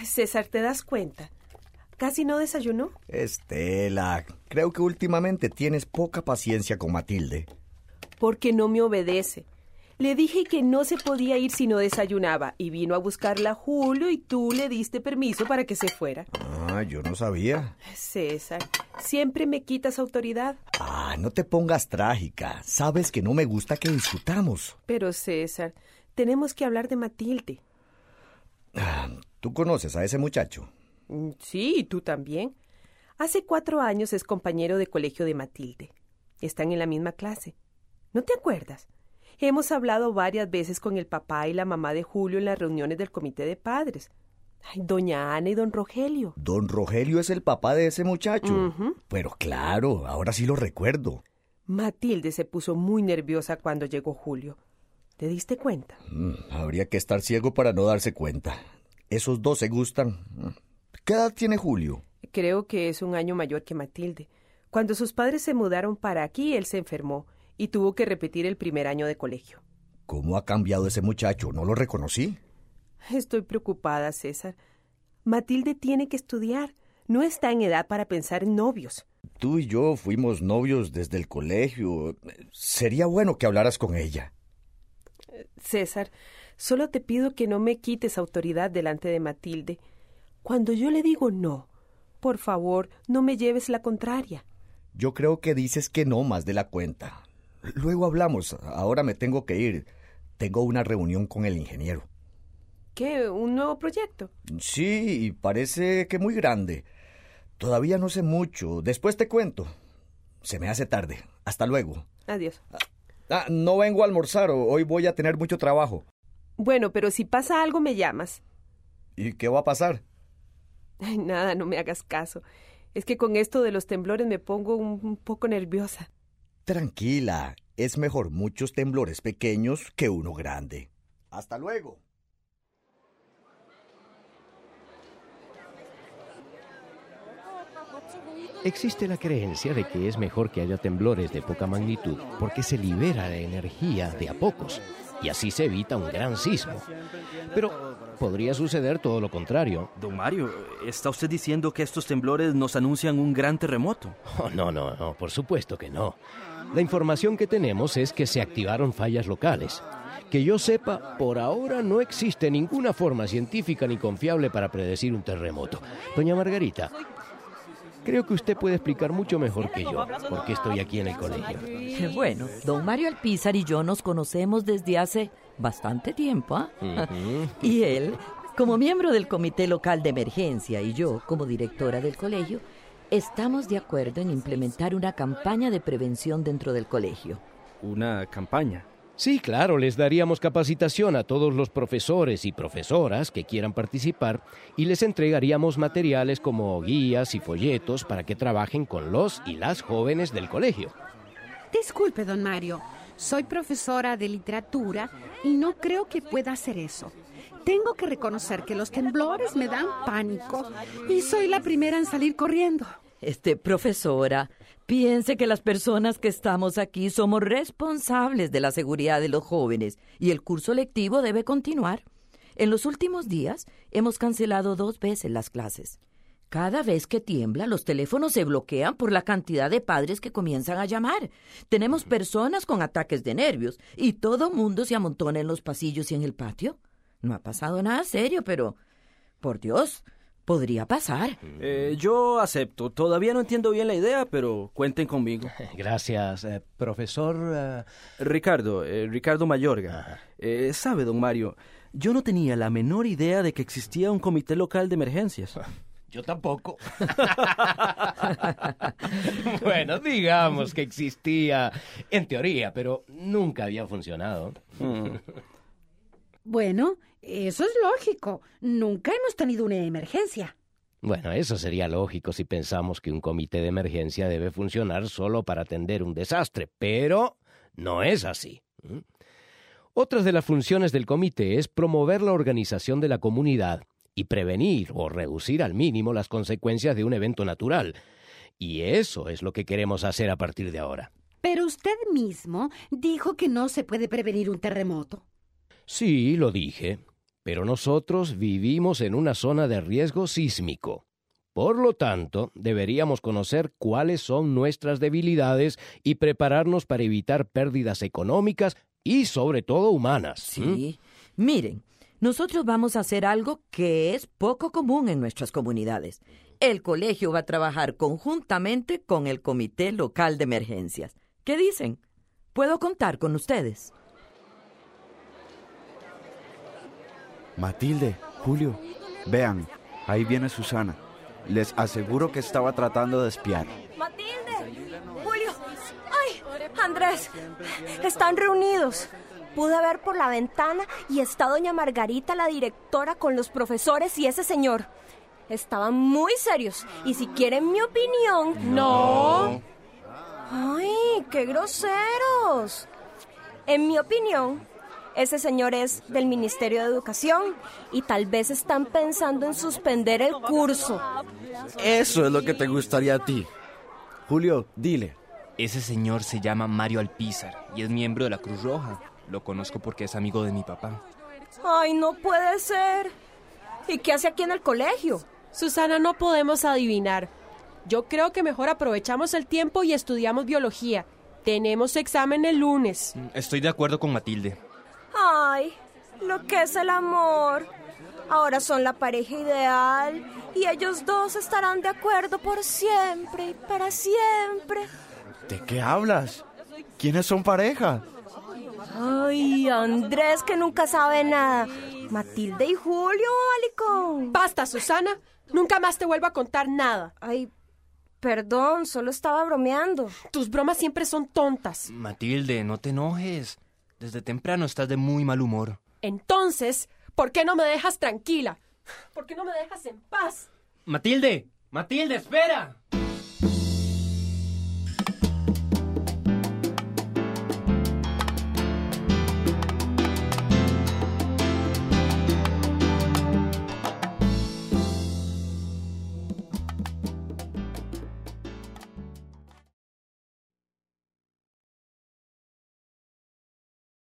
César, ¿te das cuenta? ¿Casi no desayunó? Estela, creo que últimamente tienes poca paciencia con Matilde. Porque no me obedece. Le dije que no se podía ir si no desayunaba y vino a buscarla Julio y tú le diste permiso para que se fuera. Ah, yo no sabía. César, siempre me quitas autoridad. Ah, no te pongas trágica. Sabes que no me gusta que discutamos. Pero César, tenemos que hablar de Matilde. ¿Tú conoces a ese muchacho? Sí, y tú también. Hace 4 años es compañero de colegio de Matilde. Están en la misma clase. ¿No te acuerdas? Hemos hablado varias veces con el papá y la mamá de Julio en las reuniones del comité de padres. Ay, doña Ana y don Rogelio. Don Rogelio es el papá de ese muchacho. Ujú. Pero claro, ahora sí lo recuerdo. Matilde se puso muy nerviosa cuando llegó Julio. ¿Te diste cuenta? Habría que estar ciego para no darse cuenta. Esos dos se gustan. ¿Qué edad tiene Julio? Creo que es un año mayor que Matilde. Cuando sus padres se mudaron para aquí, él se enfermó y tuvo que repetir el primer año de colegio. ¿Cómo ha cambiado ese muchacho? No lo reconocí. Estoy preocupada, César. Matilde tiene que estudiar. No está en edad para pensar en novios. Tú y yo fuimos novios desde el colegio. Sería bueno que hablaras con ella. César, solo te pido que no me quites autoridad delante de Matilde. Cuando yo le digo no, por favor, no me lleves la contraria. Yo creo que dices que no más de la cuenta. Luego hablamos. Ahora me tengo que ir. Tengo una reunión con el ingeniero. ¿Qué? ¿Un nuevo proyecto? Sí, y parece que muy grande. Todavía no sé mucho. Después te cuento. Se me hace tarde. Hasta luego. Adiós. No vengo a almorzar. Hoy voy a tener mucho trabajo. Bueno, pero si pasa algo me llamas. ¿Y qué va a pasar? Ay, nada, no me hagas caso. Es que con esto de los temblores me pongo un poco nerviosa. Tranquila. Es mejor muchos temblores pequeños que uno grande. Hasta luego. Existe la creencia de que es mejor que haya temblores de poca magnitud porque se libera la energía de a pocos y así se evita un gran sismo. Pero podría suceder todo lo contrario. Don Mario, ¿está usted diciendo que estos temblores nos anuncian un gran terremoto? Oh, no, por supuesto que no. La información que tenemos es que se activaron fallas locales. Que yo sepa, por ahora no existe ninguna forma científica ni confiable para predecir un terremoto. Doña Margarita, creo que usted puede explicar mucho mejor que yo por qué estoy aquí en el colegio. Bueno, don Mario Alpizar y yo nos conocemos desde hace bastante tiempo, ¿ah? Y él, como miembro del Comité Local de Emergencia, y yo, como directora del colegio, estamos de acuerdo en implementar una campaña de prevención dentro del colegio. ¿Una campaña? Sí, claro, les daríamos capacitación a todos los profesores y profesoras que quieran participar y les entregaríamos materiales como guías y folletos para que trabajen con los y las jóvenes del colegio. Disculpe, don Mario, soy profesora de literatura y no creo que pueda hacer eso. Tengo que reconocer que los temblores me dan pánico y soy la primera en salir corriendo. Profesora, piense que las personas que estamos aquí somos responsables de la seguridad de los jóvenes y el curso lectivo debe continuar. En los últimos días hemos cancelado 2 veces las clases. Cada vez que tiembla, los teléfonos se bloquean por la cantidad de padres que comienzan a llamar. Tenemos personas con ataques de nervios y todo mundo se amontona en los pasillos y en el patio. No ha pasado nada serio, pero, por Dios, podría pasar. Yo acepto. Todavía no entiendo bien la idea, pero cuenten conmigo. Gracias, profesor. Ricardo Mayorga. ¿Sabe, don Mario? Yo no tenía la menor idea de que existía un comité local de emergencias. Yo tampoco. Bueno, digamos que existía en teoría, pero nunca había funcionado. Bueno, eso es lógico. Nunca hemos tenido una emergencia. Bueno, eso sería lógico si pensamos que un comité de emergencia debe funcionar solo para atender un desastre, pero no es así. Otra de las funciones del comité es promover la organización de la comunidad y prevenir o reducir al mínimo las consecuencias de un evento natural. Y eso es lo que queremos hacer a partir de ahora. Pero usted mismo dijo que no se puede prevenir un terremoto. Sí, lo dije. pero nosotros vivimos en una zona de riesgo sísmico. Por lo tanto, deberíamos conocer cuáles son nuestras debilidades y prepararnos para evitar pérdidas económicas y, sobre todo, humanas. Sí. Miren, nosotros vamos a hacer algo que es poco común en nuestras comunidades. El colegio va a trabajar conjuntamente con el Comité Local de Emergencias. ¿Qué dicen? ¿Puedo contar con ustedes? Matilde, Julio, vean, ahí viene Susana. Les aseguro que estaba tratando de espiar. Matilde, Julio, ay, Andrés, están reunidos. Pude ver por la ventana y está doña Margarita, la directora, con los profesores y ese señor. Estaban muy serios y si quieren mi opinión... No. ¡Ay, qué groseros! En mi opinión, ese señor es del Ministerio de Educación y tal vez están pensando en suspender el curso. Eso es lo que te gustaría a ti. Julio, dile. Ese señor se llama Mario Alpizar y es miembro de la Cruz Roja. Lo conozco porque es amigo de mi papá. ¡Ay, no puede ser! ¿Y qué hace aquí en el colegio? Susana, no podemos adivinar. Yo creo que mejor aprovechamos el tiempo y estudiamos biología. Tenemos examen el lunes. Estoy de acuerdo con Matilde. ¡Ay, lo que es el amor! Ahora son la pareja ideal y ellos dos estarán de acuerdo por siempre y para siempre. ¿De qué hablas? ¿Quiénes son pareja? ¡Ay, Andrés, que nunca sabe nada! Matilde y Julio, Alicón. ¡Basta, Susana! Nunca más te vuelvo a contar nada. Ay, perdón, solo estaba bromeando. Tus bromas siempre son tontas. Matilde, no te enojes. Desde temprano estás de muy mal humor. Entonces, ¿por qué no me dejas tranquila? ¿Por qué no me dejas en paz? Matilde, Matilde, espera.